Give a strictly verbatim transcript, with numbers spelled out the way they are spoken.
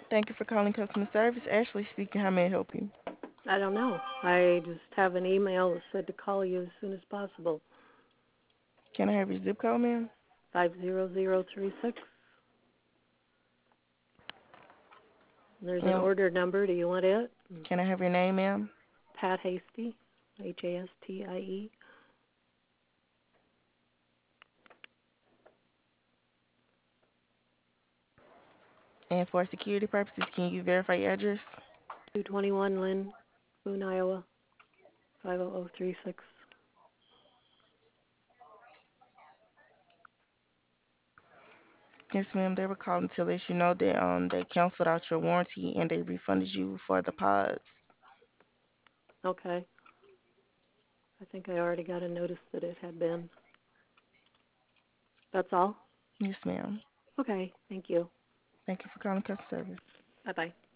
Thank you for calling customer service. Ashley speaking. How may I help you? I don't know. I just have an email that said to call you as soon as possible. Can I have your zip code, ma'am? Five zero zero three six. There's an And order number. Do you want it? can I have your name, ma'am? Pat Hasty. H A S T I E. And for security purposes, can you verify your address? two twenty-one Lynn, Boone, Iowa. five zero zero three six. Yes, ma'am. They were calling to let you know that um they canceled out your warranty and they refunded you for the pods. Okay. I think I already got a notice that it had been. That's all? Yes, ma'am. Okay. Thank you. Thank you for calling customer service. Bye bye.